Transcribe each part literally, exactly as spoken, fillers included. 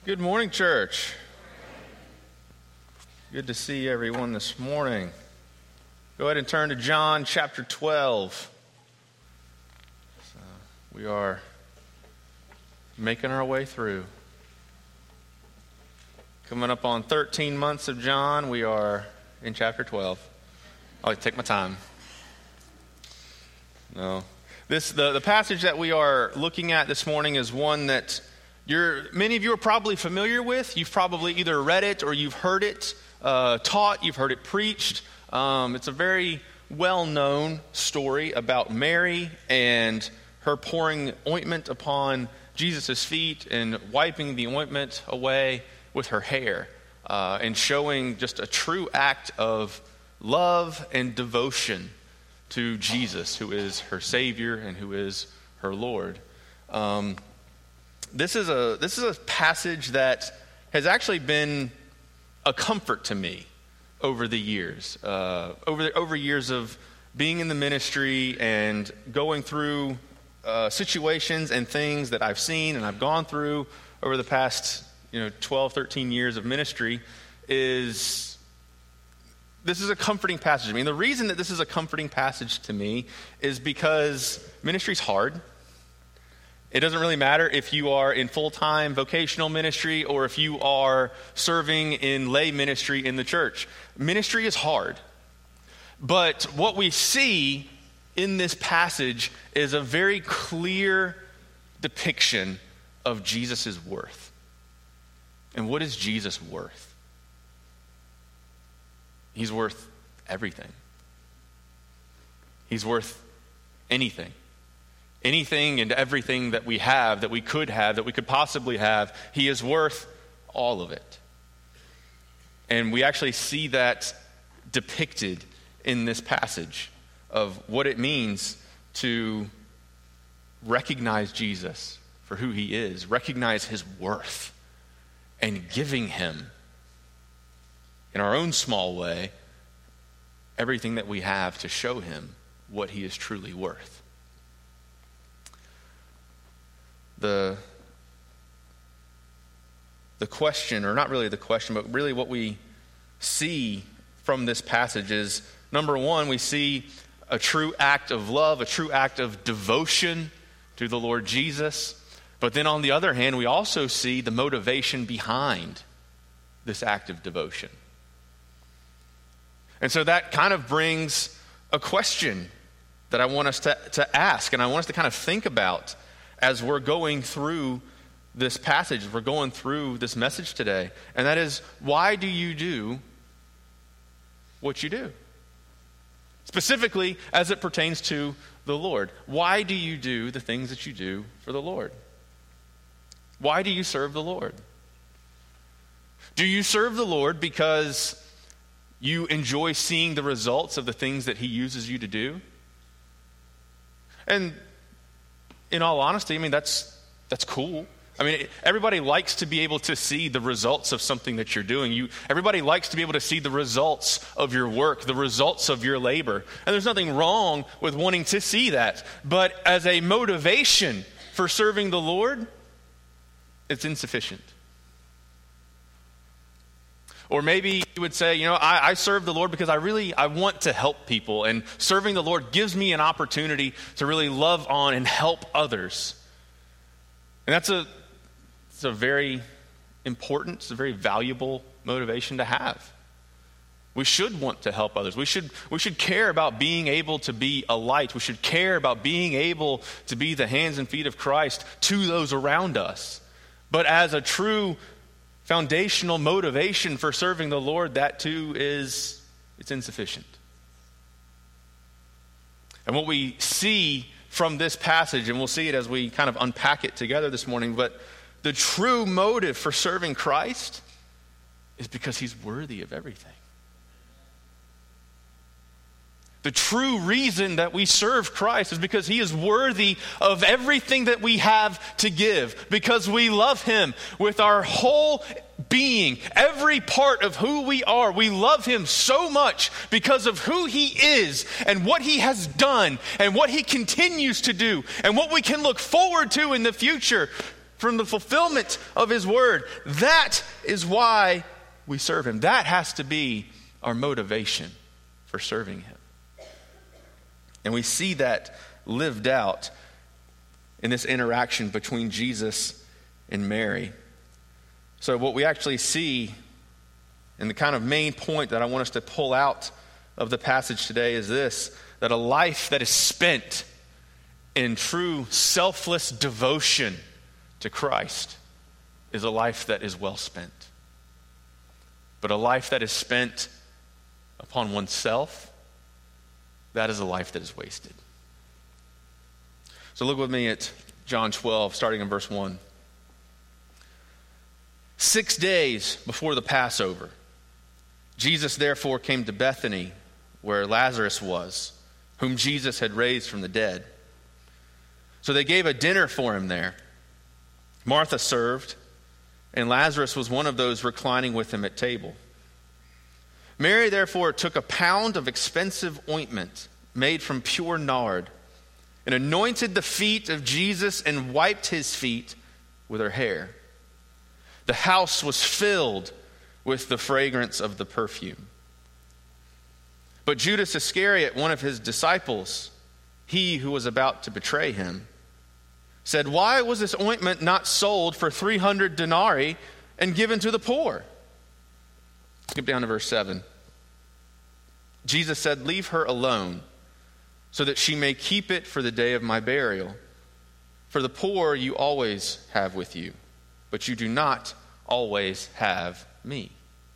Good morning, church. Good to see everyone this morning. Go ahead and turn to John chapter twelve. So we are making our way through. Coming up on thirteen months of John, we are in chapter twelve. I'll take my time. No. This the, the passage that we are looking at this morning is one that You're, many of you are probably familiar with. You've probably either read it or you've heard it uh, taught, you've heard it preached. Um, it's a very well-known story about Mary and her pouring ointment upon Jesus' feet and wiping the ointment away with her hair uh, and showing just a true act of love and devotion to Jesus, who is her Savior and who is her Lord. Um This is a this is a passage that has actually been a comfort to me over the years, uh, over the, over years of being in the ministry and going through uh, situations and things that I've seen and I've gone through over the past you know twelve, thirteen years of ministry. Is this is a comforting passage to me. And the reason that this is a comforting passage to me is because ministry is hard. It doesn't really matter if you are in full-time vocational ministry or if you are serving in lay ministry in the church. Ministry is hard. But what we see in this passage is a very clear depiction of Jesus' worth. And what is Jesus worth? He's worth everything. He's worth anything. Anything and everything that we have, that we could have, that we could possibly have, he is worth all of it. And we actually see that depicted in this passage of what it means to recognize Jesus for who he is, recognize his worth, and giving him, in our own small way, everything that we have to show him what he is truly worth. The, the question, or not really the question, but really what we see from this passage is, number one, we see a true act of love, a true act of devotion to the Lord Jesus. But then on the other hand, we also see the motivation behind this act of devotion. And so that kind of brings a question that I want us to, to ask, and I want us to kind of think about as we're going through this passage, we're going through this message today. And that is, why do you do what you do? Specifically, as it pertains to the Lord. Why do you do the things that you do for the Lord? Why do you serve the Lord? Do you serve the Lord because you enjoy seeing the results of the things that he uses you to do? And in all honesty, I mean, that's that's cool. I mean, everybody likes to be able to see the results of something that you're doing. You, everybody likes to be able to see the results of your work, the results of your labor. And there's nothing wrong with wanting to see that. But as a motivation for serving the Lord, it's insufficient. Or maybe you would say, you know, I, I serve the Lord because I really, I want to help people. And serving the Lord gives me an opportunity to really love on and help others. And that's a, it's a very important, it's a very valuable motivation to have. We should want to help others. We should, we should care about being able to be a light. We should care about being able to be the hands and feet of Christ to those around us. But as a true foundational motivation for serving the Lord, that too is, it's insufficient. And what we see from this passage, and we'll see it as we kind of unpack it together this morning, but the true motive for serving Christ is because he's worthy of everything. The true reason that we serve Christ is because he is worthy of everything that we have to give, because we love him with our whole being, every part of who we are. We love him so much because of who he is and what he has done and what he continues to do and what we can look forward to in the future. from the fulfillment of his word. That is why we serve him. That has to be our motivation for serving him. And we see that lived out in this interaction between Jesus and Mary. So what we actually see, and the kind of main point that I want us to pull out of the passage today is this, that a life that is spent in true selfless devotion to Christ is a life that is well spent. But a life that is spent upon oneself, that is a life that is wasted. So look with me at John twelve, starting in verse one. Six days before the Passover, Jesus therefore came to Bethany, where Lazarus was, whom Jesus had raised from the dead. So they gave a dinner for him there. Martha served, and Lazarus was one of those reclining with him at table. Mary therefore took a pound of expensive ointment made from pure nard, and anointed the feet of Jesus and wiped his feet with her hair. The house was filled with the fragrance of the perfume. But Judas Iscariot, one of his disciples, he who was about to betray him, said, "Why was this ointment not sold for three hundred denarii and given to the poor?" Skip down to verse seven. Jesus said, "Leave her alone, so that she may keep it for the day of my burial. For the poor you always have with you, but you do not always have me."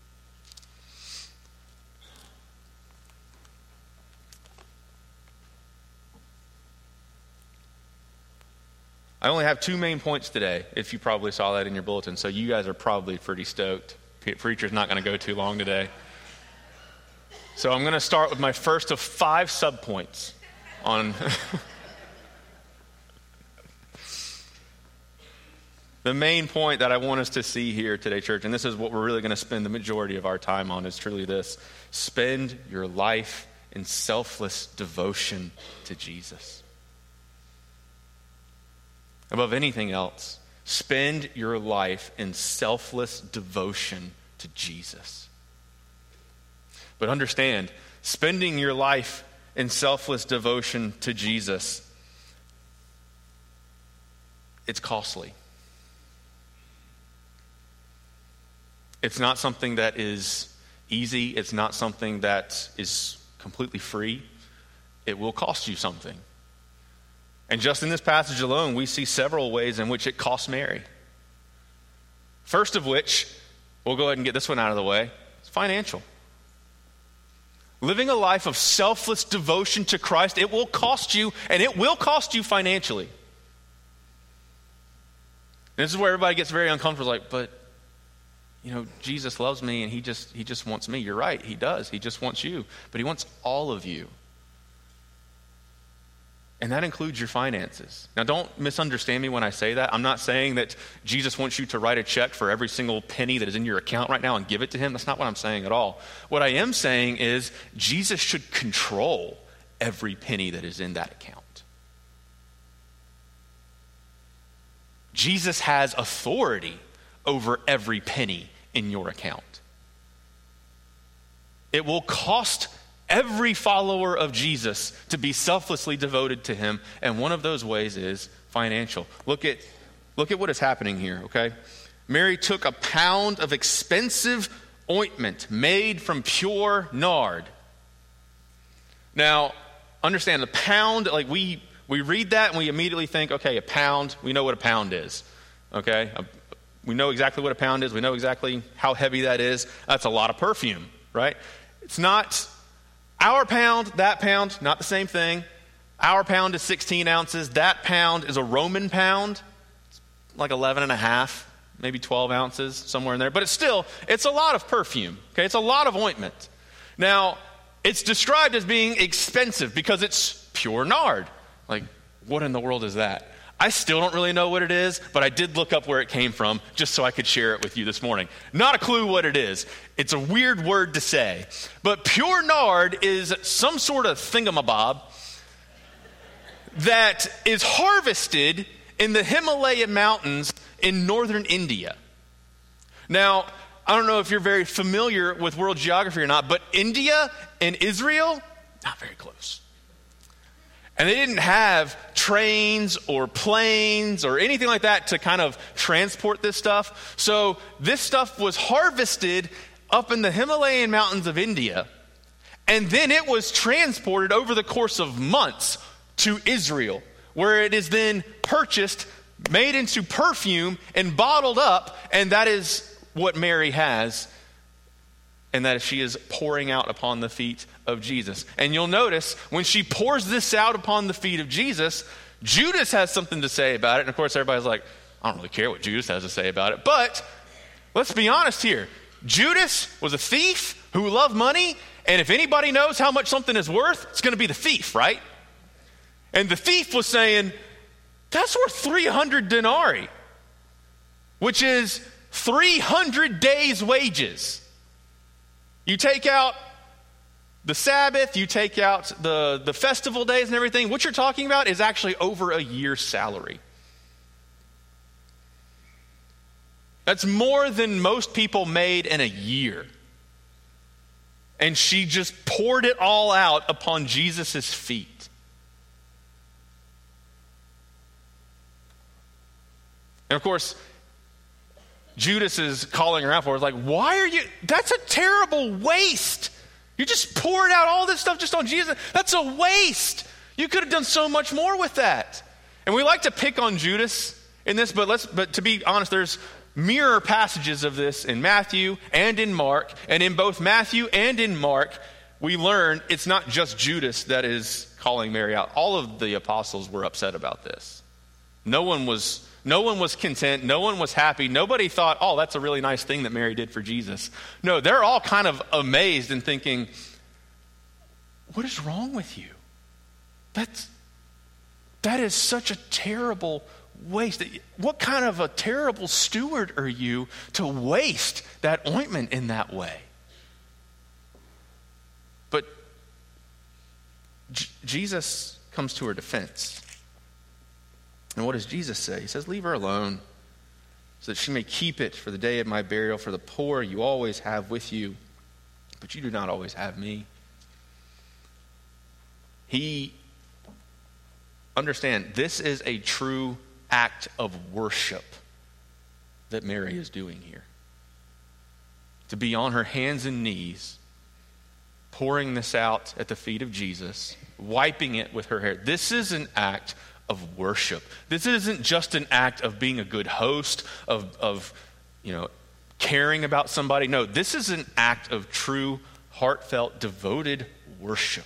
I only have two main points today, if you probably saw that in your bulletin, so you guys are probably pretty stoked. Preacher's not going to go too long today. So I'm going to start with my first of five subpoints on the main point that I want us to see here today, church, and this is what we're really going to spend the majority of our time on, is truly this: spend your life in selfless devotion to Jesus. Above anything else, spend your life in selfless devotion to Jesus. But understand, spending your life in selfless devotion to Jesus, it's costly. It's not something that is easy. It's not something that is completely free. It will cost you something. And just in this passage alone, we see several ways in which it cost Mary. First of which, we'll go ahead and get this one out of the way, it's financial. Living a life of selfless devotion to Christ, it will cost you, and it will cost you financially. And this is where everybody gets very uncomfortable, like, but, you know, Jesus loves me, and he just he just wants me. You're right, he does. He just wants you, but he wants all of you. And that includes your finances. Now, don't misunderstand me when I say that. I'm not saying that Jesus wants you to write a check for every single penny that is in your account right now and give it to him. That's not what I'm saying at all. What I am saying is Jesus should control every penny that is in that account. Jesus has authority over every penny in your account. It will cost every follower of Jesus to be selflessly devoted to him, and one of those ways is financial. Look at, look at what is happening here, okay? Mary took a pound of expensive ointment made from pure nard. Now, understand, the pound, like we, we read that and we immediately think, okay, a pound, we know what a pound is, okay? A, we know exactly what a pound is. We know exactly how heavy that is. That's a lot of perfume, right? It's not our pound, that pound, not the same thing. Our pound is sixteen ounces. That pound is a Roman pound. It's like eleven and a half, maybe twelve ounces, somewhere in there. But it's still, it's a lot of perfume. Okay, it's a lot of ointment. Now, it's described as being expensive because it's pure nard. Like, what in the world is that? I still don't really know what it is, but I did look up where it came from just so I could share it with you this morning. Not a clue what it is. It's a weird word to say. But pure nard is some sort of thingamabob that is harvested in the Himalayan mountains in northern India. Now, I don't know if you're very familiar with world geography or not, but India and Israel, not very close. And they didn't have trains or planes or anything like that to kind of transport this stuff. So this stuff was harvested up in the Himalayan mountains of India. And then it was transported over the course of months to Israel, where it is then purchased, made into perfume, and bottled up. And that is what Mary has. And that she is pouring out upon the feet of Jesus. And you'll notice when she pours this out upon the feet of Jesus, Judas has something to say about it. And of course, everybody's like, I don't really care what Judas has to say about it. But let's be honest here. Judas was a thief who loved money. And if anybody knows how much something is worth, it's going to be the thief, right? And the thief was saying, that's worth three hundred denarii, which is three hundred days' wages. You take out the Sabbath, you take out the, the festival days and everything. What you're talking about is actually over a year's salary. That's more than most people made in a year. And she just poured it all out upon Jesus' feet. And of course, Judas is calling her out for it. It's like, why are you, that's a terrible waste. You just poured out all this stuff just on Jesus. That's a waste. You could have done so much more with that. And we like to pick on Judas in this, but let's, but to be honest, there's mirror passages of this in Matthew and in Mark. And in both Matthew and in Mark, we learn it's not just Judas that is calling Mary out. All of the apostles were upset about this. No one was No one was content. No one was happy. Nobody thought, oh, that's a really nice thing that Mary did for Jesus. No, they're all kind of amazed and thinking, what is wrong with you? That's, that is such a terrible waste. What kind of a terrible steward are you to waste that ointment in that way? But J- Jesus comes to her defense. And what does Jesus say? He says, leave her alone so that she may keep it for the day of my burial. For the poor you always have with you, but you do not always have me. He, understand, this is a true act of worship that Mary is doing here. To be on her hands and knees, pouring this out at the feet of Jesus, wiping it with her hair. This is an act of worship. This isn't just an act of being a good host, of, of you know, caring about somebody. No, this is an act of true, heartfelt, devoted worship.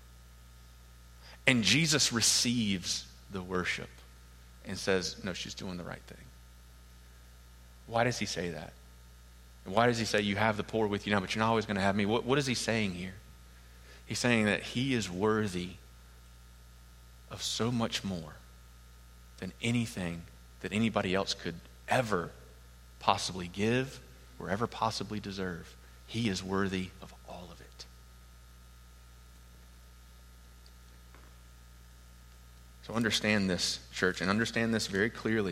And Jesus receives the worship and says, no, she's doing the right thing. Why does he say that? And why does he say, you have the poor with you now, but you're not always going to have me? What, what is he saying here? He's saying that he is worthy of so much more than anything that anybody else could ever possibly give or ever possibly deserve. He is worthy of all of it. So understand this, church, and understand this very clearly.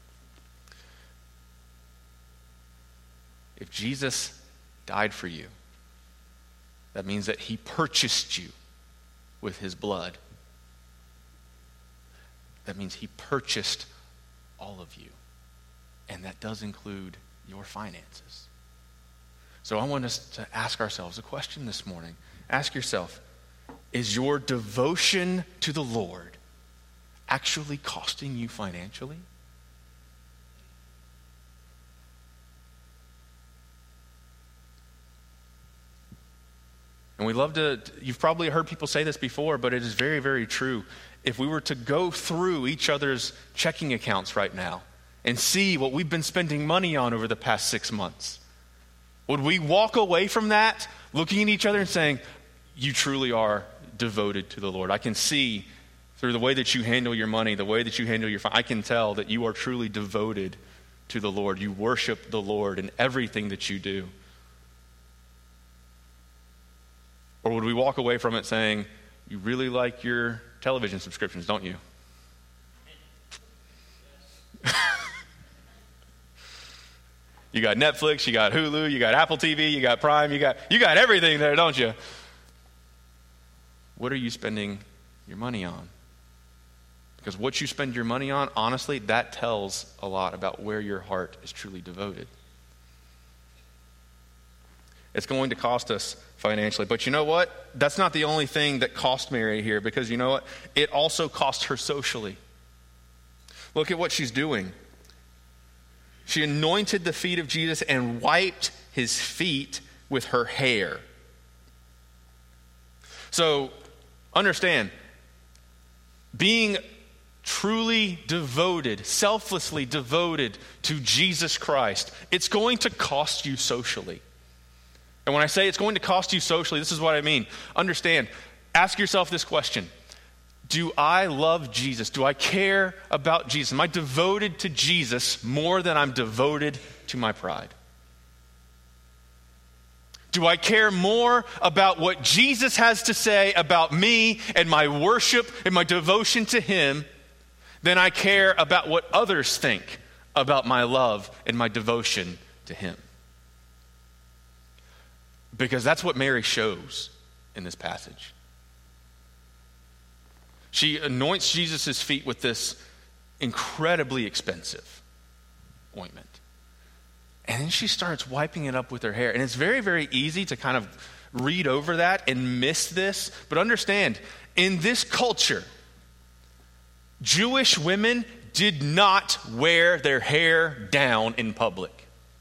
If Jesus died for you, that means that he purchased you with his blood. That means he purchased all of you. And that does include your finances. So I want us to ask ourselves a question this morning. Ask yourself, is your devotion to the Lord actually costing you financially? And we love to, you've probably heard people say this before, but it is very, very true. If we were to go through each other's checking accounts right now and see what we've been spending money on over the past six months, would we walk away from that looking at each other and saying, you truly are devoted to the Lord? I can see through the way that you handle your money, the way that you handle your, I can tell that you are truly devoted to the Lord. You worship the Lord in everything that you do. Or would we walk away from it saying, you really like your television subscriptions, don't you? You got Netflix, you got Hulu, you got Apple T V, you got Prime, you got you got everything there, don't you? What are you spending your money on? Because what you spend your money on, honestly, that tells a lot about where your heart is truly devoted. It's going to cost us financially. But you know what? That's not the only thing that cost Mary here, because you know what? It also cost her socially. Look at what she's doing. She anointed the feet of Jesus and wiped his feet with her hair. So, understand, being truly devoted, selflessly devoted to Jesus Christ, it's going to cost you socially. And when I say it's going to cost you socially, this is what I mean. Understand, ask yourself this question. Do I love Jesus? Do I care about Jesus? Am I devoted to Jesus more than I'm devoted to my pride? Do I care more about what Jesus has to say about me and my worship and my devotion to him than I care about what others think about my love and my devotion to him? Because that's what Mary shows in this passage. She anoints Jesus' feet with this incredibly expensive ointment. And then she starts wiping it up with her hair. And it's very, very easy to kind of read over that and miss this. But understand, in this culture, Jewish women did not wear their hair down in public.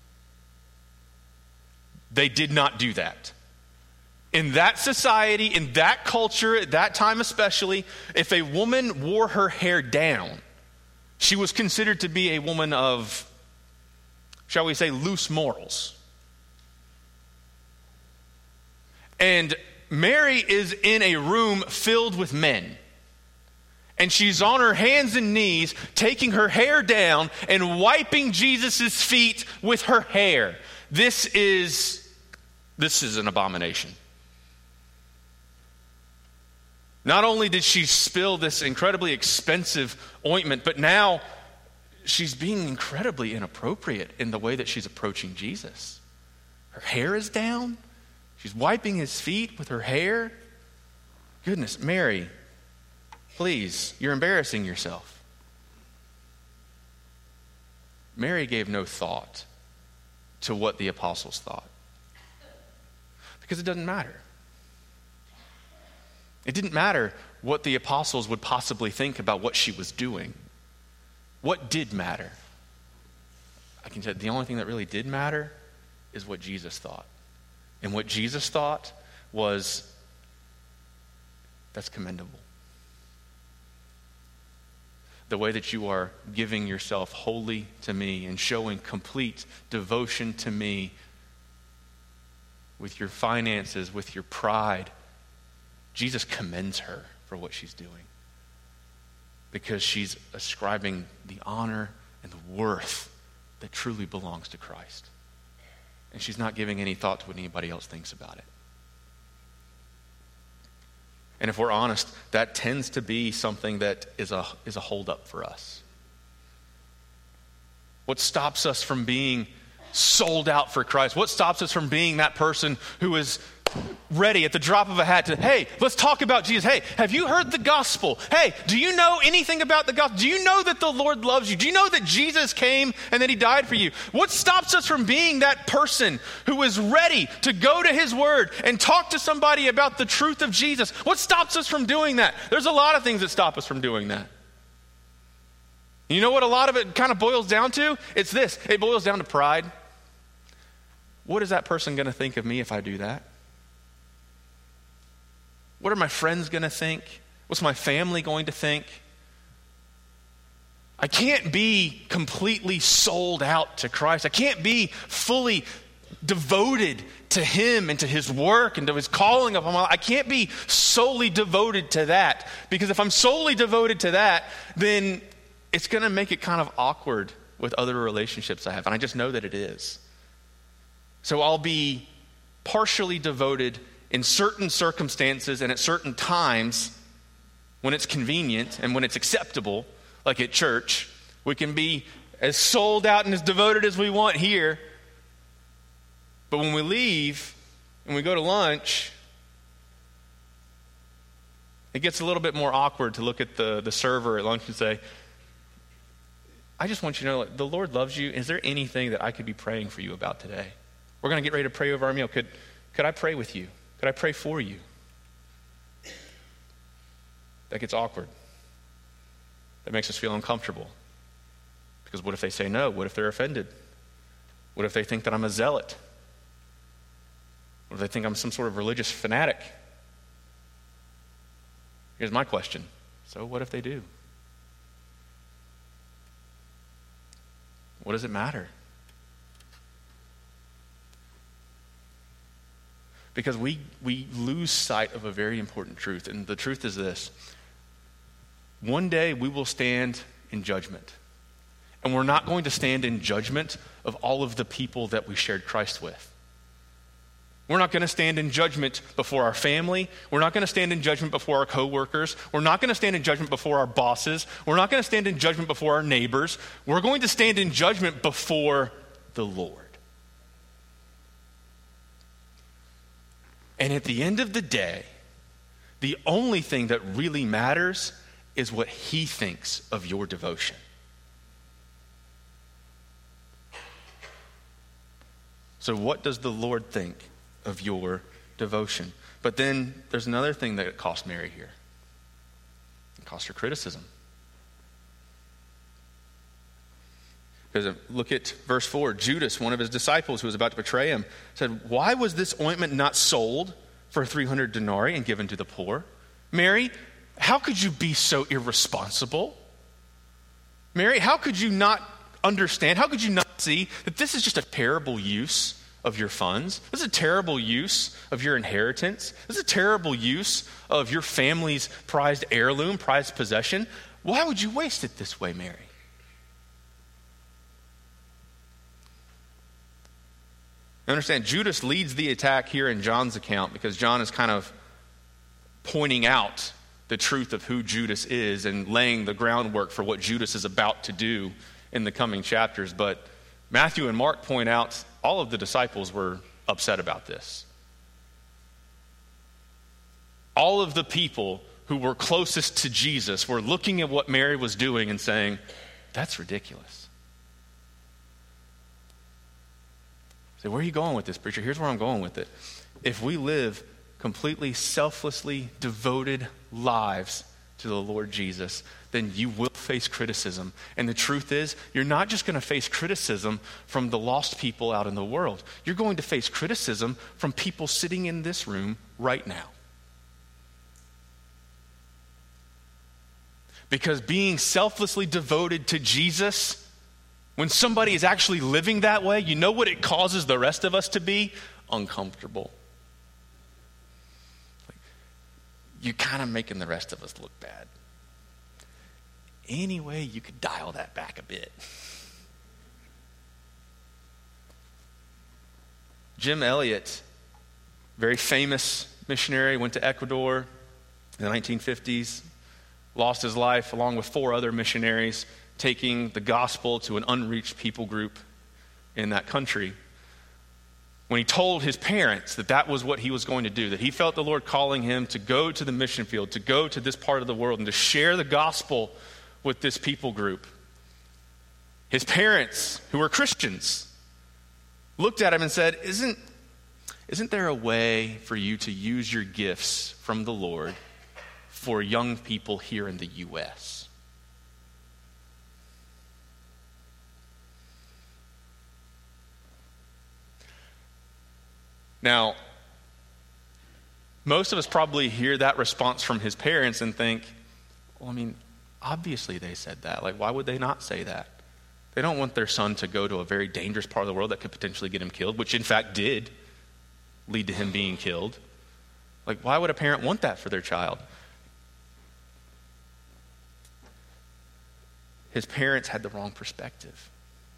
They did not do that. In that society, in that culture, at that time especially, if a woman wore her hair down, she was considered to be a woman of, shall we say, loose morals. And Mary is in a room filled with men. And she's on her hands and knees, taking her hair down and wiping Jesus' feet with her hair. This is, this is an abomination. Not only did she spill this incredibly expensive ointment, but now she's being incredibly inappropriate in the way that she's approaching Jesus. Her hair is down. She's wiping his feet with her hair. Goodness, Mary, please, you're embarrassing yourself. Mary gave no thought to what the apostles thought. Because it doesn't matter. It didn't matter what the apostles would possibly think about what she was doing. What did matter? I can tell you, the only thing that really did matter is what Jesus thought. And what Jesus thought was, that's commendable. The way that you are giving yourself wholly to me and showing complete devotion to me with your finances, with your pride, Jesus commends her for what she's doing because she's ascribing the honor and the worth that truly belongs to Christ. And she's not giving any thought to what anybody else thinks about it. And if we're honest, that tends to be something that is a, is a holdup for us. What stops us from being sold out for Christ? What stops us from being that person who is ready at the drop of a hat to, hey, let's talk about Jesus. Hey, have you heard the gospel? Hey, do you know anything about the gospel? Do you know that the Lord loves you? Do you know that Jesus came and that he died for you? What stops us from being that person who is ready to go to his word and talk to somebody about the truth of Jesus? What stops us from doing that? There's a lot of things that stop us from doing that. You know what a lot of it kind of boils down to? It's this. It boils down to pride. What is that person going to think of me if I do that? What are my friends going to think? What's my family going to think? I can't be completely sold out to Christ. I can't be fully devoted to him and to his work and to his calling upon my life. I can't be solely devoted to that, because if I'm solely devoted to that, then it's going to make it kind of awkward with other relationships I have. And I just know that it is. So I'll be partially devoted in certain circumstances and at certain times when it's convenient and when it's acceptable, like at church. We can be as sold out and as devoted as we want here, But when we leave and we go to lunch, it gets a little bit more awkward to look at the, the server at lunch and say, I just want you to know, the Lord loves you. Is there anything that I could be praying for you about today? We're going to get ready to pray over our meal. Could, could I pray with you? Could I pray for you? That gets awkward. That makes us feel uncomfortable. Because what if they say no? What if they're offended? What if they think that I'm a zealot? What if they think I'm some sort of religious fanatic? Here's my question. So what if they do? What does it matter? Because we, we lose sight of a very important truth, and the truth is this. One day we will stand in judgment, and we're not going to stand in judgment of all of the people that we shared Christ with. We're not going to stand in judgment before our family. We're not going to stand in judgment before our coworkers. We're not going to stand in judgment before our bosses. We're not going to stand in judgment before our neighbors. We're going to stand in judgment before the Lord. And at the end of the day, the only thing that really matters is what He thinks of your devotion. So what does the Lord think of your devotion? But then there's another thing that it cost Mary here. It cost her criticism. Because look at verse four. Judas, one of his disciples who was about to betray him, said, why was this ointment not sold for three hundred denarii and given to the poor? Mary, how could you be so irresponsible? Mary, how could you not understand? How could you not see that this is just a terrible use of your funds? This is a terrible use of your inheritance. This is a terrible use of your family's prized heirloom, prized possession. Why would you waste it this way, Mary? Understand, Judas leads the attack here in John's account because John is kind of pointing out the truth of who Judas is and laying the groundwork for what Judas is about to do in the coming chapters. But Matthew and Mark point out all of the disciples were upset about this. All of the people who were closest to Jesus were looking at what Mary was doing and saying, that's ridiculous. So where are you going with this, preacher? Here's where I'm going with it. If we live completely selflessly devoted lives to the Lord Jesus, then you will face criticism. And the truth is, you're not just going to face criticism from the lost people out in the world. You're going to face criticism from people sitting in this room right now. Because being selflessly devoted to Jesus, when somebody is actually living that way, you know what it causes the rest of us to be? Uncomfortable. You're kind of making the rest of us look bad. Anyway, you could dial that back a bit. Jim Elliot, very famous missionary, went to Ecuador in the nineteen fifties, lost his life along with four other missionaries, taking the gospel to an unreached people group in that country. When he told his parents that that was what he was going to do, that he felt the Lord calling him to go to the mission field, to go to this part of the world and to share the gospel with this people group, his parents, who were Christians, looked at him and said, Isn't, isn't there a way for you to use your gifts from the Lord for young people here in the U S? Now, most of us probably hear that response from his parents and think, well, I mean, obviously they said that. Like, why would they not say that? They don't want their son to go to a very dangerous part of the world that could potentially get him killed, which in fact did lead to him being killed. Like, why would a parent want that for their child? His parents had the wrong perspective.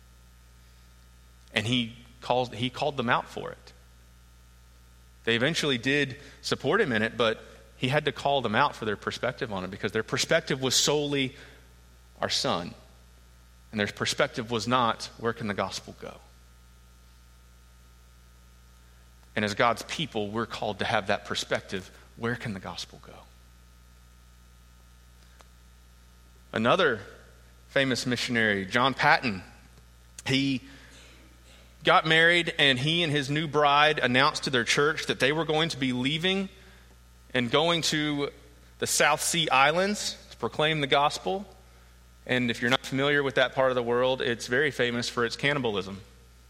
And he calls, he called them out for it. They eventually did support him in it, but he had to call them out for their perspective on it because their perspective was solely our son. And their perspective was not, where can the gospel go? And as God's people, we're called to have that perspective. Where can the gospel go? Another famous missionary, John Paton, he got married, and he and his new bride announced to their church that they were going to be leaving and going to the South Sea Islands to proclaim the gospel. And if you're not familiar with that part of the world, it's very famous for its cannibalism.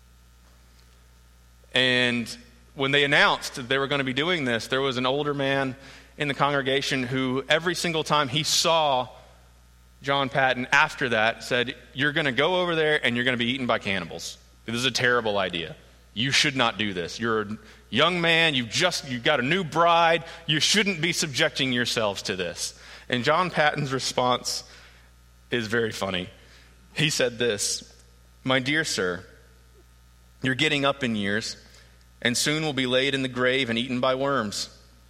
And when they announced that they were going to be doing this, there was an older man in the congregation who every single time he saw John Paton after that said, "You're going to go over there and you're going to be eaten by cannibals. This is a terrible idea. You should not do this. You're a young man. You've just, you've got a new bride. You shouldn't be subjecting yourselves to this." And John Paton's response is very funny. He said this, "My dear sir, you're getting up in years and soon will be laid in the grave and eaten by worms.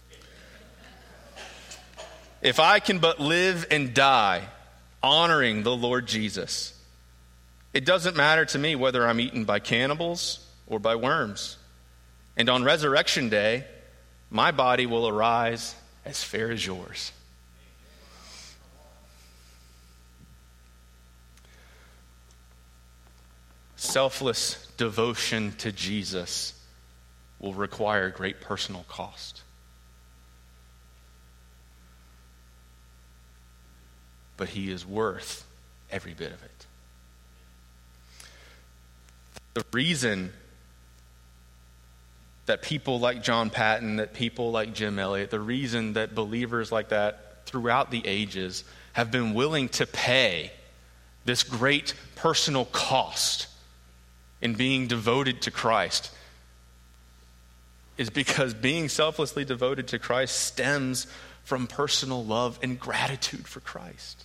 If I can but live and die honoring the Lord Jesus, it doesn't matter to me whether I'm eaten by cannibals or by worms. And on resurrection day, my body will arise as fair as yours." Selfless devotion to Jesus will require great personal cost. But he is worth every bit of it. The reason that people like John Paton, that people like Jim Elliot, the reason that believers like that throughout the ages have been willing to pay this great personal cost in being devoted to Christ is because being selflessly devoted to Christ stems from personal love and gratitude for Christ.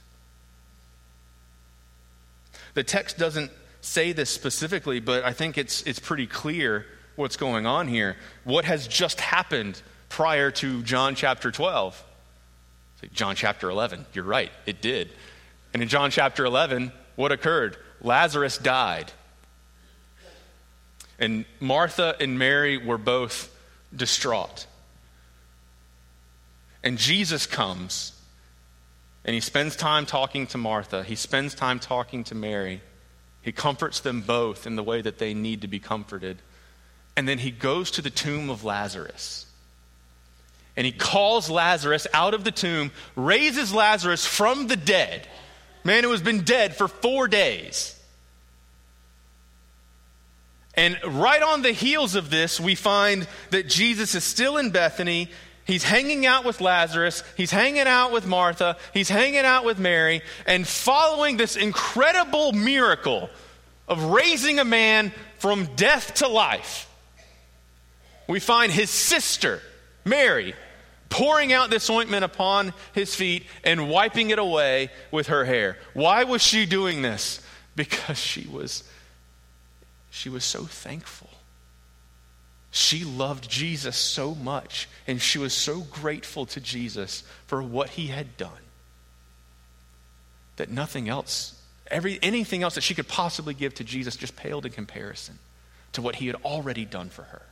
The text doesn't say this specifically, but I think it's it's pretty clear what's going on here. What has just happened prior to John chapter twelve? John chapter eleven, you're right, it did. And in John chapter eleven, what occurred? Lazarus died. And Martha and Mary were both distraught. And Jesus comes, and he spends time talking to Martha. He spends time talking to Mary. He comforts them both in the way that they need to be comforted. And then he goes to the tomb of Lazarus. And he calls Lazarus out of the tomb, raises Lazarus from the dead. Man who has been dead for four days. And right on the heels of this, we find that Jesus is still in Bethany. He's hanging out with Lazarus. He's hanging out with Martha. He's hanging out with Mary. And following this incredible miracle of raising a man from death to life, we find his sister, Mary, pouring out this ointment upon his feet and wiping it away with her hair. Why was she doing this? Because she was She was so thankful. She loved Jesus so much, and she was so grateful to Jesus for what he had done, that nothing else, every anything else that she could possibly give to Jesus just paled in comparison to what he had already done for her.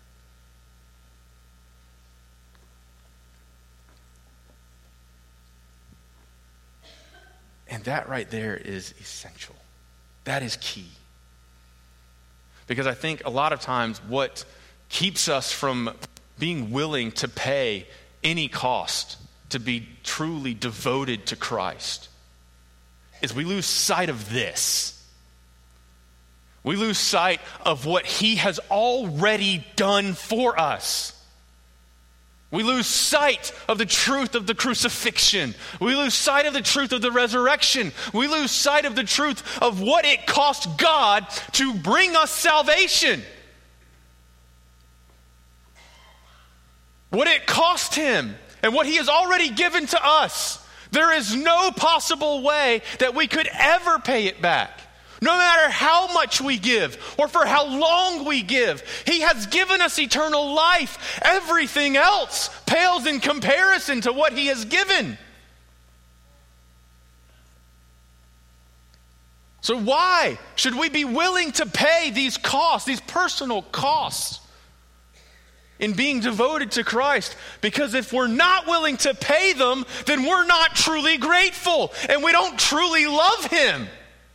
And that right there is essential. That is key. Because I think a lot of times what keeps us from being willing to pay any cost to be truly devoted to Christ is we lose sight of this. We lose sight of what he has already done for us. We lose sight of the truth of the crucifixion. We lose sight of the truth of the resurrection. We lose sight of the truth of what it cost God to bring us salvation. What it cost him and what he has already given to us. There is no possible way that we could ever pay it back. No matter how much we give or for how long we give, he has given us eternal life. Everything else pales in comparison to what he has given. So why should we be willing to pay these costs, these personal costs, in being devoted to Christ. Because if we're not willing to pay them, then we're not truly grateful and we don't truly love him.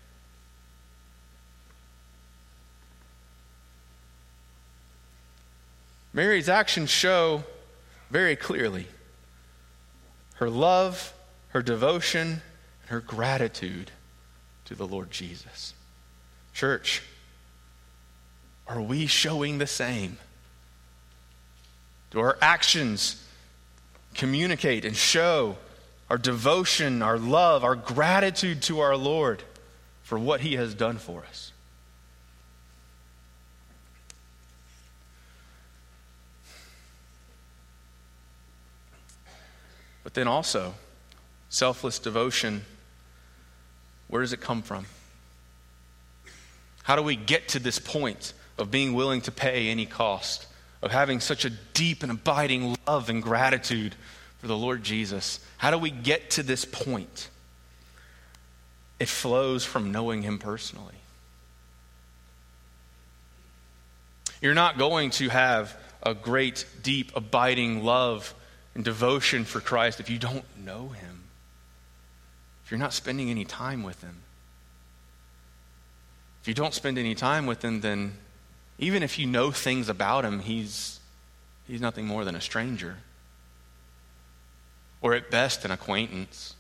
Mary's actions show very clearly her love, her devotion, and her gratitude to the Lord Jesus. Church, are we showing the same? Do our actions communicate and show our devotion, our love, our gratitude to our Lord for what he has done for us? But then also, selfless devotion, where does it come from? How do we get to this point of being willing to pay any cost, of having such a deep and abiding love and gratitude for the Lord Jesus? How do we get to this point? It flows from knowing him personally. You're not going to have a great, deep, abiding love and devotion for Christ if you don't know him, if you're not spending any time with him. If you don't spend any time with him, then even if you know things about him, he's he's nothing more than a stranger, or at best an acquaintance.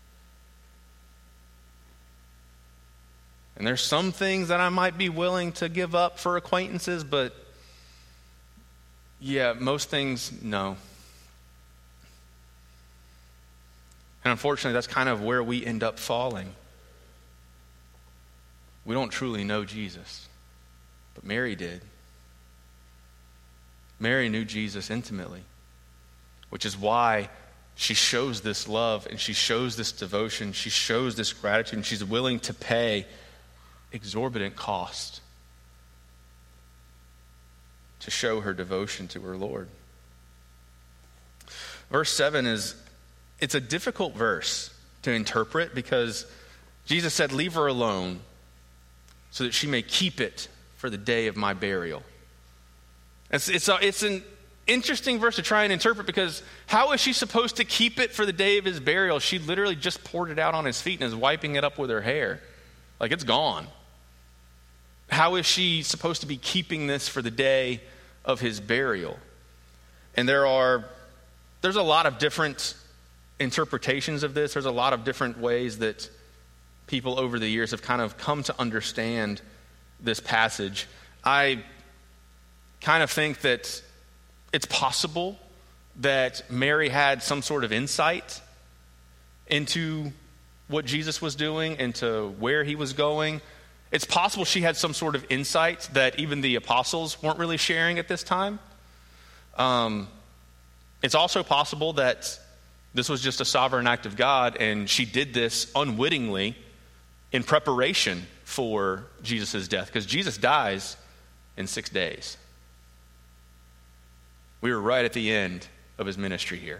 And there's some things that I might be willing to give up for acquaintances, but yeah, most things, no. And unfortunately, that's kind of where we end up falling. We don't truly know Jesus, but Mary did. Mary knew Jesus intimately, which is why she shows this love and she shows this devotion, she shows this gratitude, and she's willing to pay exorbitant cost to show her devotion to her Lord. Verse seven is, it's a difficult verse to interpret because Jesus said, "Leave her alone so that she may keep it for the day of my burial." It's, it's, a, it's an interesting verse to try and interpret because how is she supposed to keep it for the day of his burial? She literally just poured it out on his feet and is wiping it up with her hair. Like, it's gone. How is she supposed to be keeping this for the day of his burial? And there are, there's a lot of different interpretations of this. There's a lot of different ways that people over the years have kind of come to understand this passage. I kind of think that it's possible that Mary had some sort of insight into what Jesus was doing, into where he was going. It's possible she had some sort of insight that even the apostles weren't really sharing at this time. Um, it's also possible that this was just a sovereign act of God and she did this unwittingly in preparation for Jesus' death, because Jesus dies in six days. We were right at the end of his ministry here.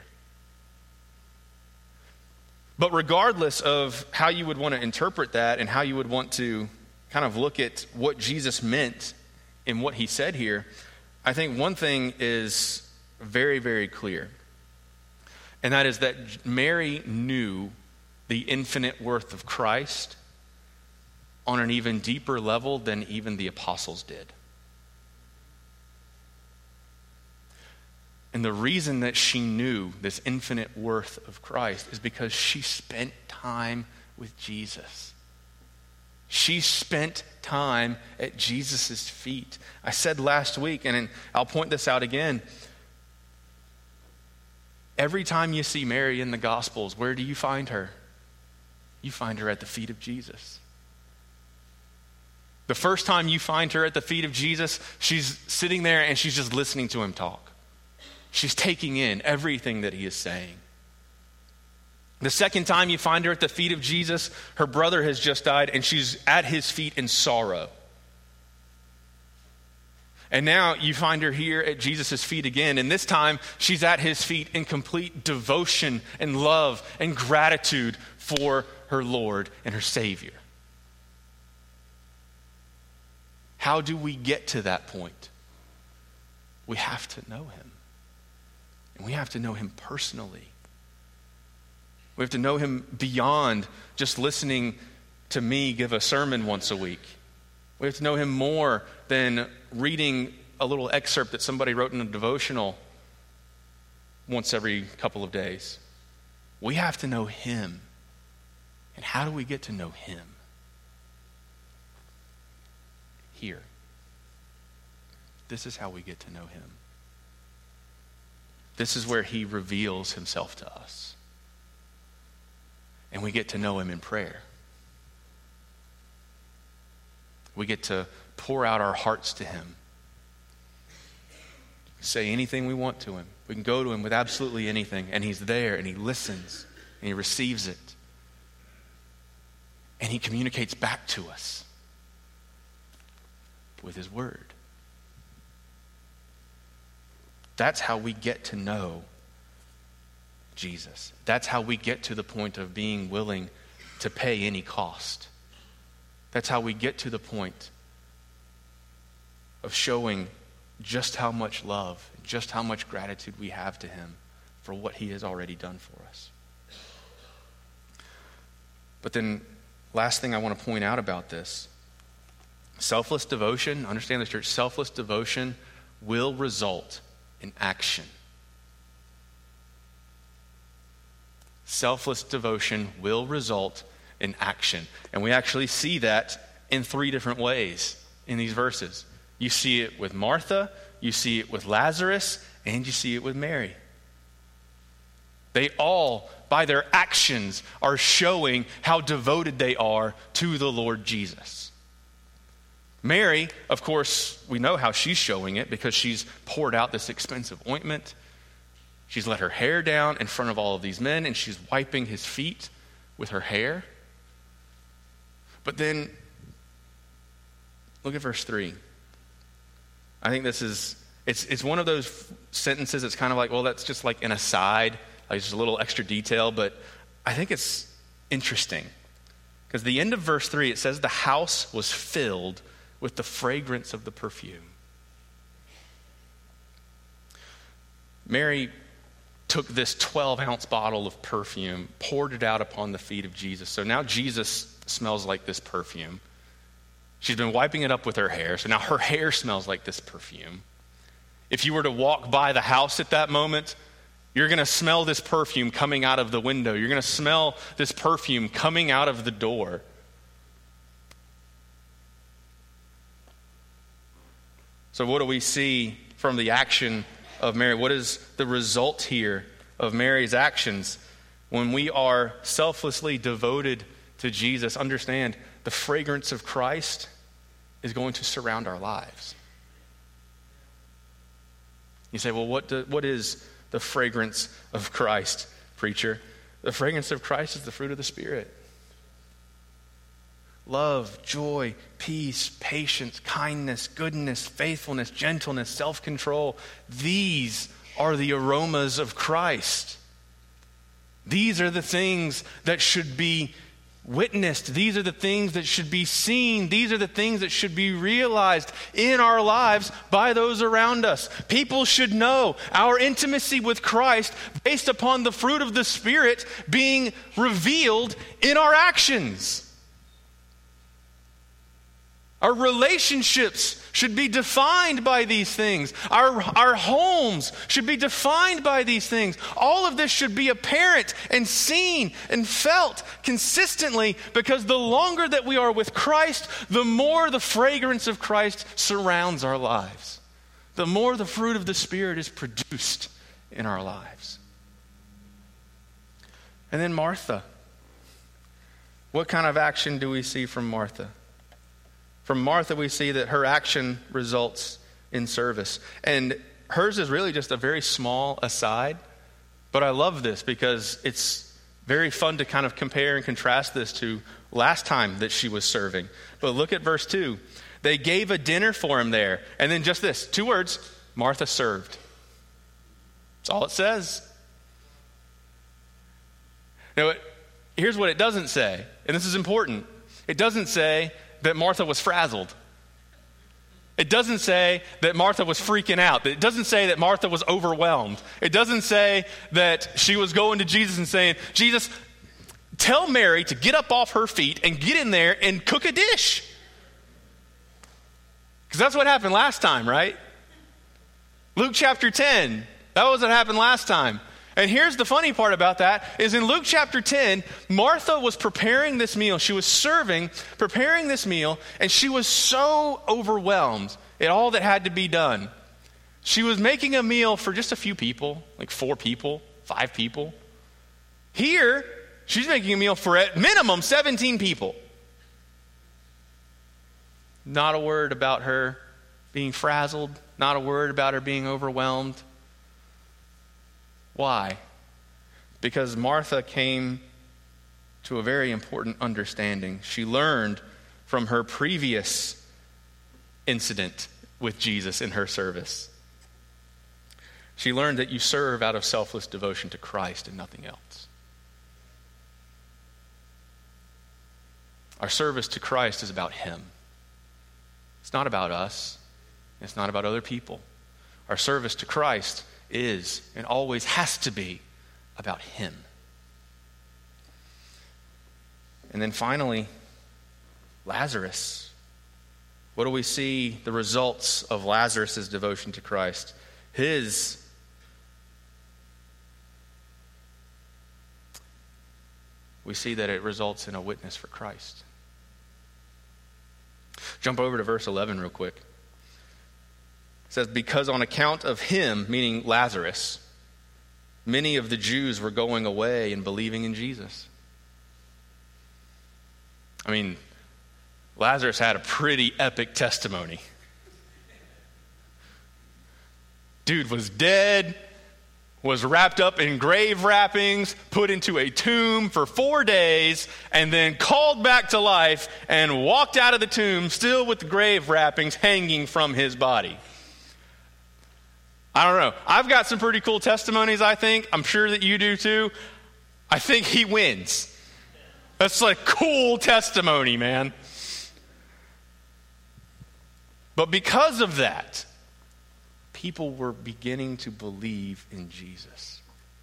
But regardless of how you would want to interpret that and how you would want to kind of look at what Jesus meant in what he said here, I think one thing is very, very clear. And that is that Mary knew the infinite worth of Christ on an even deeper level than even the apostles did. And the reason that she knew this infinite worth of Christ is because she spent time with Jesus. She spent time at Jesus' feet. I said last week, and I'll point this out again, every time you see Mary in the Gospels, where do you find her? You find her at the feet of Jesus. The first time you find her at the feet of Jesus, she's sitting there and she's just listening to him talk. She's taking in everything that he is saying. The second time you find her at the feet of Jesus, her brother has just died and she's at his feet in sorrow. And now you find her here at Jesus' feet again, and this time she's at his feet in complete devotion and love and gratitude for her Lord and her Savior. How do we get to that point? we have to know him. And we have to know him personally. We have to know him beyond just listening to me give a sermon once a week. We have to know him more than reading a little excerpt that somebody wrote in a devotional once every couple of days. We have to know him. And how do we get to know him? Here. This is how we get to know him. This is where he reveals himself to us. And we get to know him in prayer. We get to pour out our hearts to him. Say anything we want to him. We can go to him with absolutely anything, and he's there, and he listens, and he receives it. And he communicates back to us with his word. That's how we get to know Jesus. That's how we get to the point of being willing to pay any cost. That's how we get to the point of showing just how much love, just how much gratitude we have to him for what he has already done for us. But then, last thing I want to point out about this, selfless devotion, understand this, church, selfless devotion will result in action. Selfless devotion will result in action. And we actually see that in three different ways in these verses. You see it with Martha, you see it with Lazarus, and you see it with Mary. They all, by their actions, are showing how devoted they are to the Lord Jesus. Mary, of course, we know how she's showing it because she's poured out this expensive ointment. She's let her hair down in front of all of these men, and she's wiping his feet with her hair. But then, look at verse three. I think this is, it's it's one of those sentences that's kind of like, well, that's just like an aside, like just a little extra detail, but I think it's interesting. Because the end of verse three, it says the house was filled with the fragrance of the perfume. Mary took this twelve-ounce bottle of perfume, poured it out upon the feet of Jesus. So now Jesus smells like this perfume. She's been wiping it up with her hair, so now her hair smells like this perfume. If you were to walk by the house at that moment, you're going to smell this perfume coming out of the window. You're going to smell this perfume coming out of the door. So what do we see from the action of Mary? What is the result here of Mary's actions? When we are selflessly devoted to Jesus, understand the fragrance of Christ is going to surround our lives. You say, well, what do, what is the fragrance of Christ, preacher? The fragrance of Christ is the fruit of the Spirit. Love, joy, peace, patience, kindness, goodness, faithfulness, gentleness, self-control. These are the aromas of Christ. These are the things that should be witnessed. These are the things that should be seen. These are the things that should be realized in our lives by those around us. People should know our intimacy with Christ based upon the fruit of the Spirit being revealed in our actions. Our relationships should be defined by these things. Our, our homes should be defined by these things. All of this should be apparent and seen and felt consistently, because the longer that we are with Christ, the more the fragrance of Christ surrounds our lives. The more the fruit of the Spirit is produced in our lives. And then Martha. What kind of action do we see from Martha? From Martha, we see that her action results in service. And hers is really just a very small aside. But I love this because it's very fun to kind of compare and contrast this to last time that she was serving. But look at verse two. They gave a dinner for him there. And then just this, two words, Martha served. That's all it says. Now, it, here's what it doesn't say. And this is important. It doesn't say that Martha was frazzled. It doesn't say that Martha was freaking out. It doesn't say that Martha was overwhelmed. It doesn't say that she was going to Jesus and saying, Jesus, tell Mary to get up off her feet and get in there and cook a dish. Because that's what happened last time, right? Luke chapter ten, that was what happened last time. And here's the funny part about that, is in Luke chapter ten, Martha was preparing this meal. She was serving, preparing this meal, and she was so overwhelmed at all that had to be done. She was making a meal for just a few people, like four people, five people. Here, she's making a meal for at minimum seventeen people. Not a word about her being frazzled, not a word about her being overwhelmed. Why? Because Martha came to a very important understanding. She learned from her previous incident with Jesus in her service. She learned that you serve out of selfless devotion to Christ and nothing else. Our service to Christ is about Him. It's not about us. It's not about other people. Our service to Christ is and always has to be about Him. And then finally, Lazarus. What do we see the results of Lazarus' devotion to Christ? His we see that it results in a witness for Christ. Jump over to verse eleven real quick. It says, because on account of him, meaning Lazarus, many of the Jews were going away and believing in Jesus. I mean, Lazarus had a pretty epic testimony. Dude was dead, was wrapped up in grave wrappings, put into a tomb for four days, and then called back to life and walked out of the tomb still with the grave wrappings hanging from his body. I don't know. I've got some pretty cool testimonies, I think. I'm sure that you do too. I think he wins. That's like cool testimony, man. But because of that, people were beginning to believe in Jesus.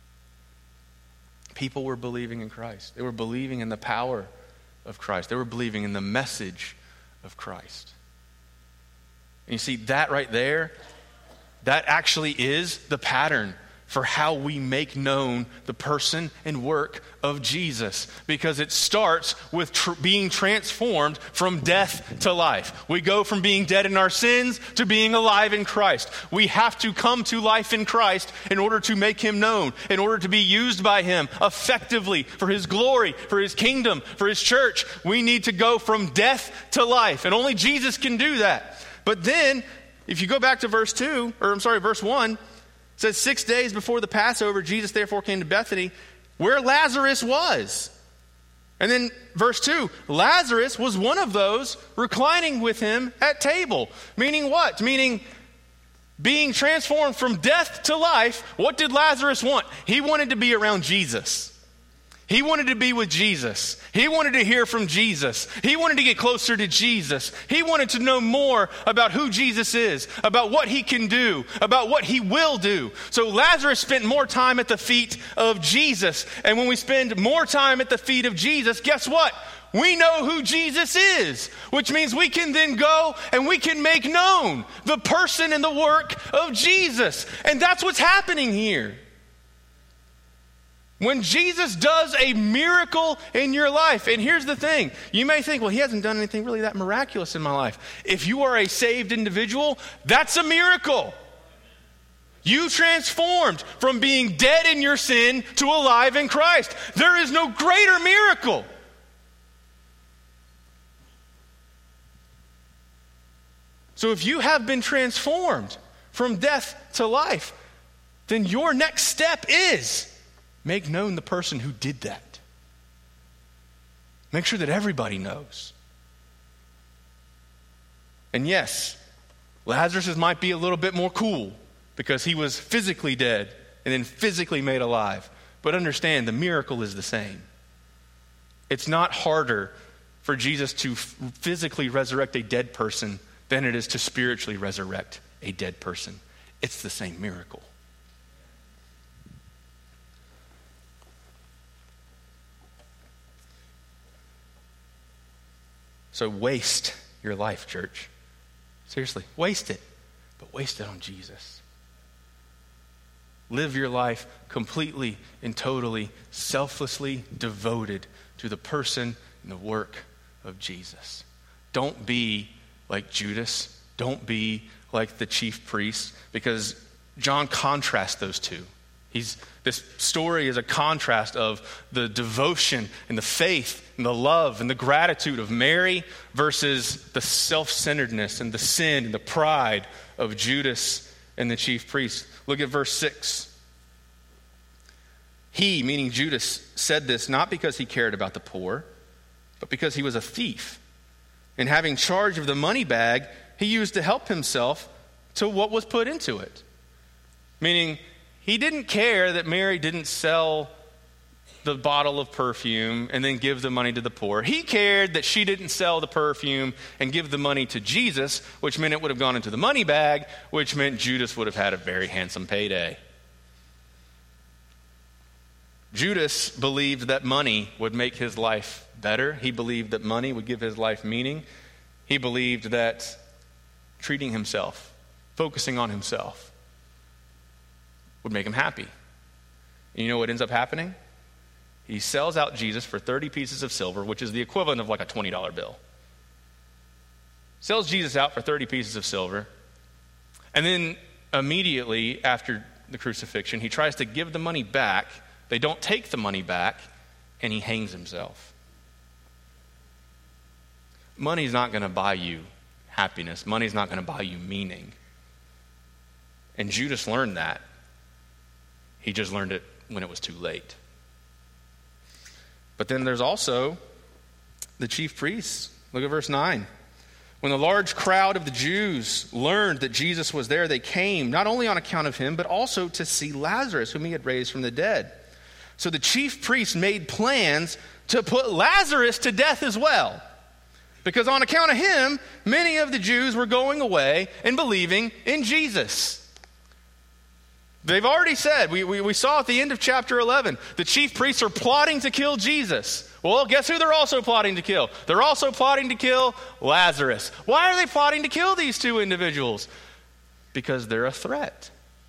People were believing in Christ. They were believing in the power of Christ. They were believing in the message of Christ. And you see, that right there, that actually is the pattern for how we make known the person and work of Jesus. Because it starts with tr- being transformed from death to life. We go from being dead in our sins to being alive in Christ. We have to come to life in Christ in order to make him known, in order to be used by him effectively for his glory, for his kingdom, for his church. We need to go from death to life. And only Jesus can do that. But then, if you go back to verse two, or I'm sorry, verse one, it says, six days before the Passover, Jesus therefore came to Bethany, where Lazarus was. And then verse two, Lazarus was one of those reclining with him at table. Meaning what? Meaning being transformed from death to life. What did Lazarus want? He wanted to be around Jesus. He wanted to be with Jesus. He wanted to hear from Jesus. He wanted to get closer to Jesus. He wanted to know more about who Jesus is, about what he can do, about what he will do. So Lazarus spent more time at the feet of Jesus. And when we spend more time at the feet of Jesus, guess what? We know who Jesus is, which means we can then go and we can make known the person and the work of Jesus. And that's what's happening here. When Jesus does a miracle in your life, and here's the thing, you may think, well, he hasn't done anything really that miraculous in my life. If you are a saved individual, that's a miracle. You transformed from being dead in your sin to alive in Christ. There is no greater miracle. So if you have been transformed from death to life, then your next step is make known the person who did that. Make sure that everybody knows. And yes, Lazarus might be a little bit more cool because he was physically dead and then physically made alive. But understand, the miracle is the same. It's not harder for Jesus to physically resurrect a dead person than it is to spiritually resurrect a dead person. It's the same miracle. So waste your life, church. Seriously, waste it, but waste it on Jesus. Live your life completely and totally, selflessly devoted to the person and the work of Jesus. Don't be like Judas. Don't be like the chief priest, because John contrasts those two. He's, this story is a contrast of the devotion and the faith and the love and the gratitude of Mary versus the self-centeredness and the sin and the pride of Judas and the chief priest. Look at verse six. He, meaning Judas, said this not because he cared about the poor, but because he was a thief. And having charge of the money bag, he used to help himself to what was put into it. Meaning, he didn't care that Mary didn't sell the bottle of perfume and then give the money to the poor. He cared that she didn't sell the perfume and give the money to Jesus, which meant it would have gone into the money bag, which meant Judas would have had a very handsome payday. Judas believed that money would make his life better. He believed that money would give his life meaning. He believed that treating himself, focusing on himself, would make him happy. And you know what ends up happening? He sells out Jesus for thirty pieces of silver, which is the equivalent of like a twenty dollar bill. Sells Jesus out for thirty pieces of silver. And then immediately after the crucifixion, he tries to give the money back. They don't take the money back, and he hangs himself. Money's not going to buy you happiness. Money's not going to buy you meaning. And Judas learned that. He just learned it when it was too late. But then there's also the chief priests. Look at verse nine. When the large crowd of the Jews learned that Jesus was there, they came, not only on account of him, but also to see Lazarus, whom he had raised from the dead. So the chief priests made plans to put Lazarus to death as well. Because on account of him, many of the Jews were going away and believing in Jesus. They've already said, we, we, we saw at the end of chapter eleven, the chief priests are plotting to kill Jesus. Well, guess who they're also plotting to kill? They're also plotting to kill Lazarus. Why are they plotting to kill these two individuals? Because they're a threat.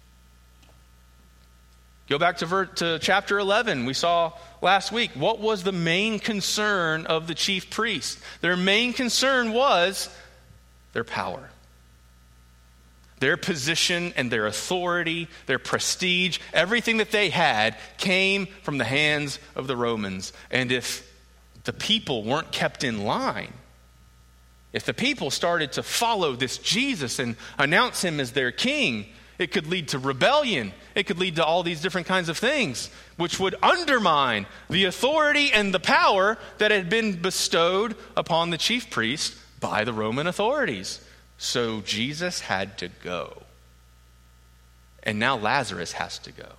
Go back to, ver- to chapter eleven, we saw last week. What was the main concern of the chief priests? Their main concern was their power. Their position and their authority, their prestige, everything that they had came from the hands of the Romans. And if the people weren't kept in line, if the people started to follow this Jesus and announce him as their king, it could lead to rebellion. It could lead to all these different kinds of things, which would undermine the authority and the power that had been bestowed upon the chief priest by the Roman authorities. So Jesus had to go. And now Lazarus has to go.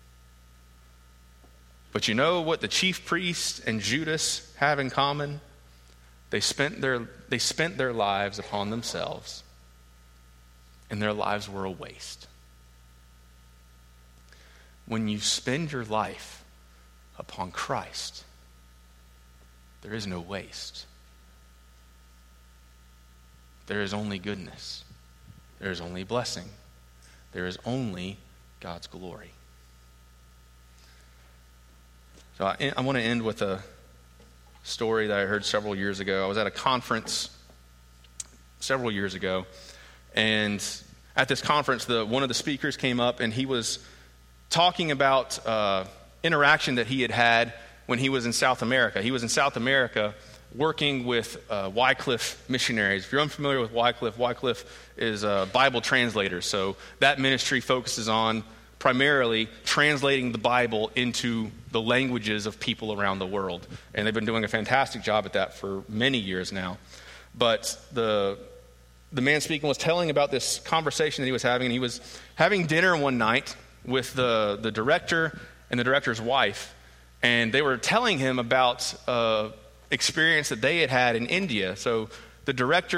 But you know what the chief priests and Judas have in common? They spent their, they spent their lives upon themselves, and their lives were a waste. When you spend your life upon Christ, there is no waste. There is only goodness. There is only blessing. There is only God's glory. So I, I want to end with a story that I heard several years ago. I was at a conference several years ago, and at this conference, the one of the speakers came up, and he was talking about uh, interaction that he had had when he was in South America. He was in South America working with uh, Wycliffe missionaries. If you're unfamiliar with Wycliffe, Wycliffe is a Bible translator. So that ministry focuses on primarily translating the Bible into the languages of people around the world. And they've been doing a fantastic job at that for many years now. But the the man speaking was telling about this conversation that he was having. And he was having dinner one night with the, the director and the director's wife. And they were telling him about uh, experience that they had had in India. So the director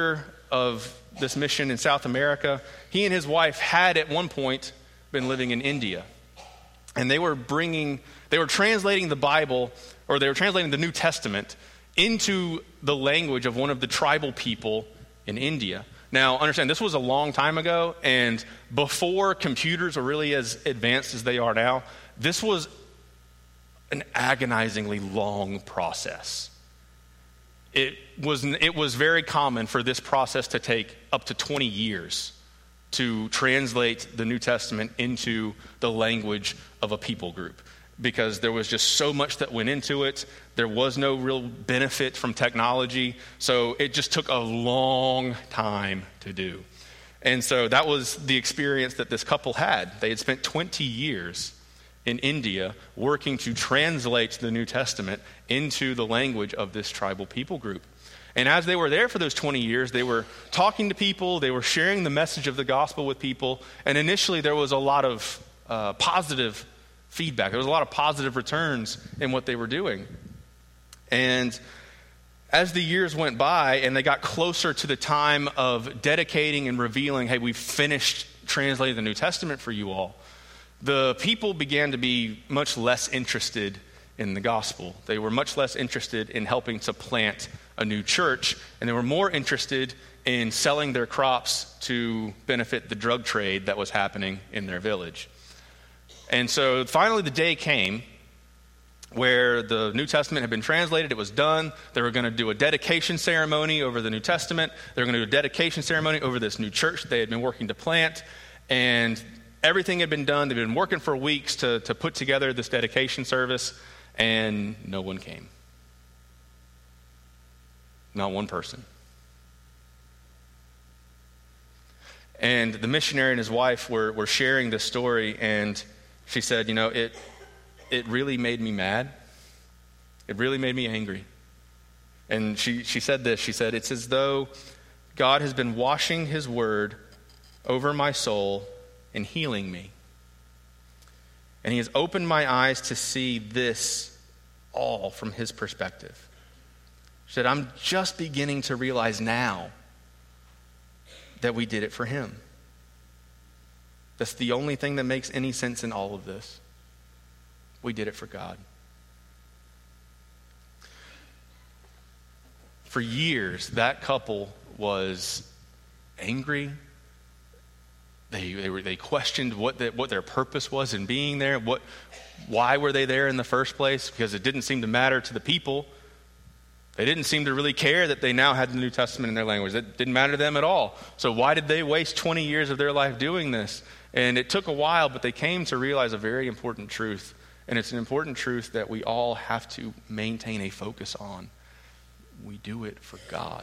of this mission in South America, he and his wife had at one point been living in India. And they were bringing, they were translating the Bible, or they were translating the New Testament into the language of one of the tribal people in India. Now, understand, this was a long time ago, and before computers were really as advanced as they are now, this was an agonizingly long process. It was, it was very common for this process to take up to twenty years to translate the New Testament into the language of a people group, because there was just so much that went into it. There was no real benefit from technology, so it just took a long time to do. And so that was the experience that this couple had. They had spent twenty years in India working to translate the New Testament into the language of this tribal people group. And as they were there for those twenty years, they were talking to people, they were sharing the message of the gospel with people, and initially there was a lot of uh, positive feedback. There was a lot of positive returns in what they were doing. And as the years went by and they got closer to the time of dedicating and revealing, hey, we've finished translating the New Testament for you all, the people began to be much less interested in the gospel. They were much less interested in helping to plant a new church, and they were more interested in selling their crops to benefit the drug trade that was happening in their village. And so finally the day came where the New Testament had been translated. It was done. They were going to do a dedication ceremony over the New Testament. They were going to do a dedication ceremony over this new church that they had been working to plant. And everything had been done. They'd been working for weeks to, to put together this dedication service, and no one came. Not one person. And the missionary and his wife were, were sharing this story, and she said, you know, it it really made me mad. It really made me angry. And she, she said this, she said, it's as though God has been washing his word over my soul and healing me. And he has opened my eyes to see this all from his perspective. She said, I'm just beginning to realize now that we did it for him. That's the only thing that makes any sense in all of this. We did it for God. For years, that couple was angry. They they, were, they questioned what the, what their purpose was in being there. What, why were they there in the first place? Because it didn't seem to matter to the people. They didn't seem to really care that they now had the New Testament in their language. It didn't matter to them at all. So why did they waste twenty years of their life doing this? And it took a while, but they came to realize a very important truth. And it's an important truth that we all have to maintain a focus on. We do it for God.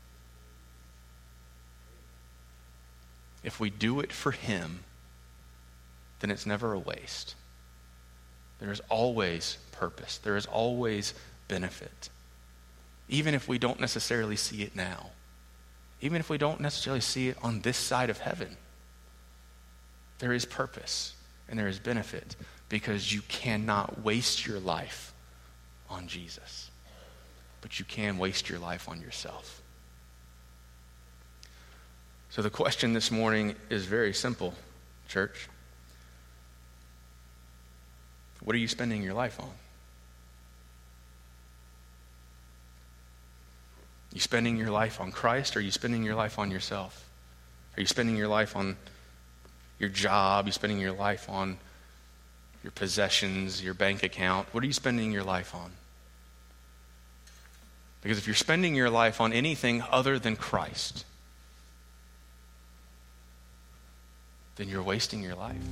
If we do it for him, then it's never a waste. There is always purpose. There is always benefit. Even if we don't necessarily see it now. Even if we don't necessarily see it on this side of heaven. There is purpose and there is benefit, because you cannot waste your life on Jesus. But you can waste your life on yourself. So the question this morning is very simple, church. What are you spending your life on? Are you spending your life on Christ, or are you spending your life on yourself? Are you spending your life on your job? Are you spending your life on your possessions, your bank account? What are you spending your life on? Because if you're spending your life on anything other than Christ, then you're wasting your life.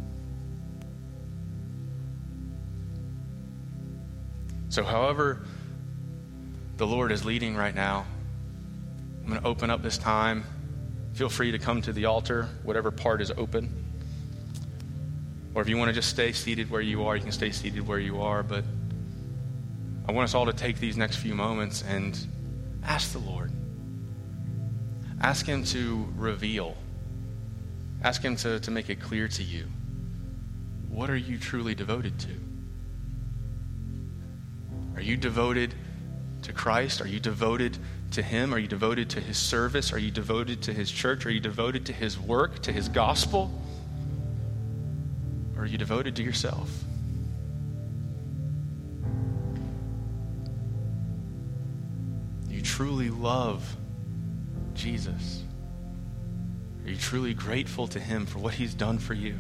So however the Lord is leading right now, I'm going to open up this time. Feel free to come to the altar, whatever part is open. Or if you want to just stay seated where you are, you can stay seated where you are. But I want us all to take these next few moments and ask the Lord. Ask him to reveal. Ask him to, to make it clear to you. What are you truly devoted to? Are you devoted to Christ? Are you devoted to him? Are you devoted to his service? Are you devoted to his church? Are you devoted to his work, to his gospel? Or are you devoted to yourself? Do you truly love Jesus? Are you truly grateful to him for what he's done for you?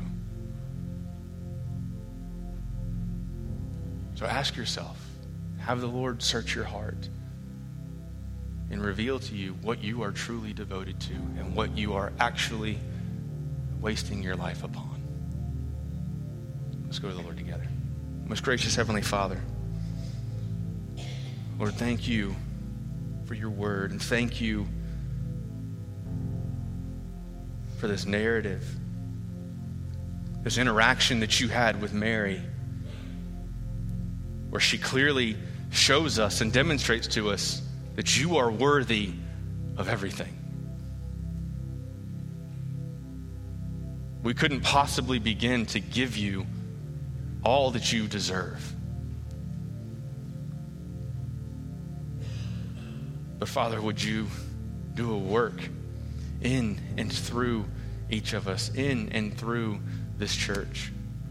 So ask yourself, have the Lord search your heart and reveal to you what you are truly devoted to and what you are actually wasting your life upon. Let's go to the Lord together. Most gracious Heavenly Father, Lord, thank you for your word, and thank you for this narrative, this interaction that you had with Mary, where she clearly shows us and demonstrates to us that you are worthy of everything. We couldn't possibly begin to give you all that you deserve. But Father, would you do a work in and through each of us, in and through this church,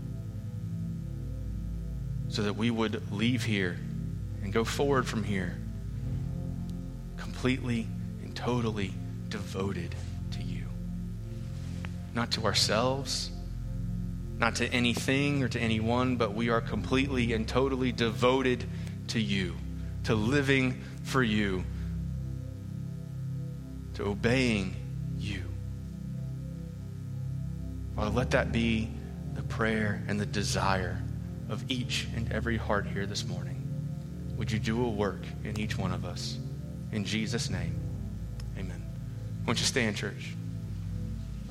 so that we would leave here and go forward from here completely and totally devoted to you. Not to ourselves, not to anything or to anyone, but we are completely and totally devoted to you, to living for you, to obeying you. Father, let that be the prayer and the desire of each and every heart here this morning. Would you do a work in each one of us? In Jesus' name, amen. Won't you stand, church?